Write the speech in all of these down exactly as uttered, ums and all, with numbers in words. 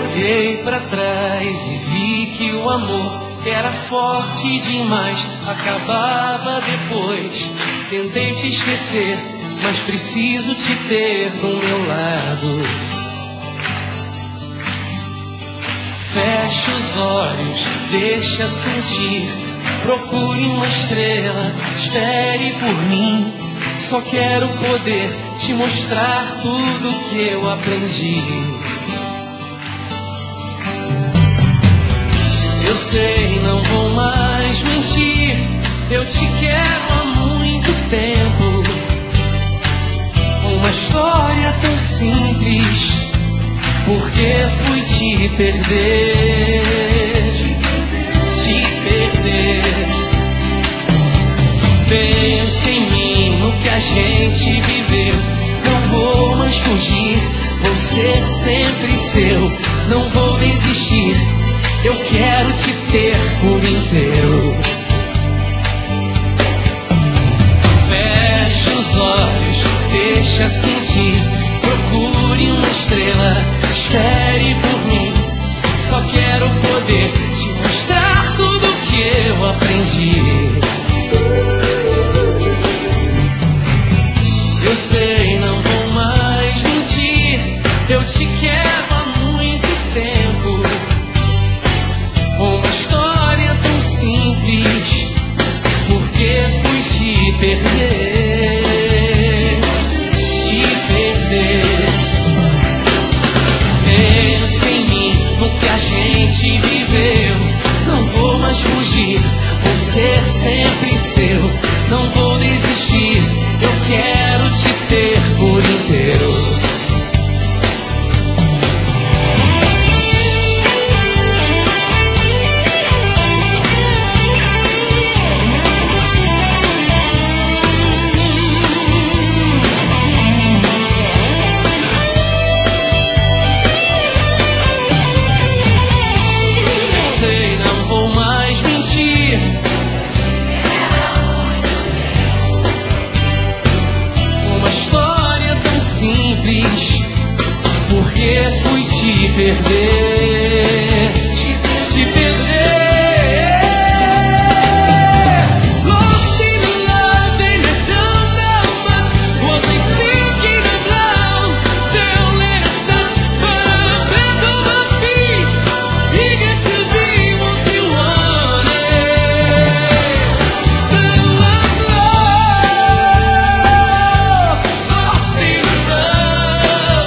Olhei pra trás e vi que o amor era forte demais, acabava depois. Tentei te esquecer, mas preciso te ter do meu lado. Feche os olhos, deixa sentir. Procure uma estrela, espere por mim. Só quero poder te mostrar tudo que eu aprendi. Eu sei, não vou mais mentir. Eu te quero há muito tempo. Uma história tão simples. Porque fui te perder, te perder. Pense em mim, no que a gente viveu. Não vou mais fugir, vou ser sempre seu. Não vou desistir, eu quero te ter por inteiro. Feche os olhos, deixa sentir. Procure uma estrela, espere por mim. Só quero poder te mostrar tudo que eu aprendi. Eu sei, não vou mais mentir. Eu te quero há muito tempo. Uma história tão simples. Porque fui te perder, te perder. Pense em mim, no que a gente viveu. Não vou mais fugir, vou ser sempre seu. Não vou desistir, eu quero te ter por inteiro. Porque fui te perder, te, te perder. Lost in love and I don't know much. Wasn't thinking of love, fell in a touch. But I'm back on my feet, eager to be what you wanted. Then I'm lost, lost in love.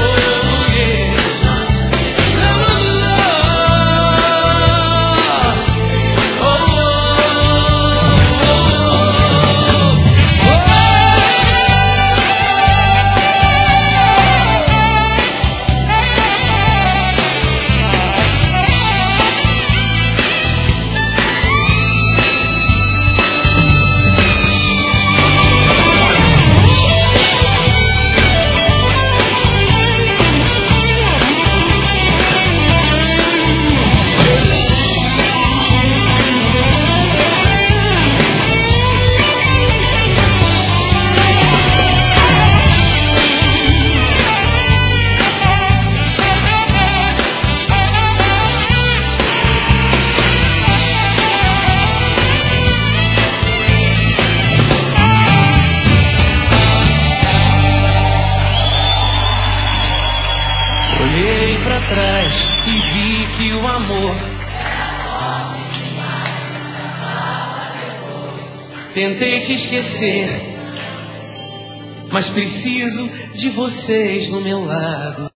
Olhei pra trás e vi que o amor tentei te esquecer, mas preciso de vocês no meu lado.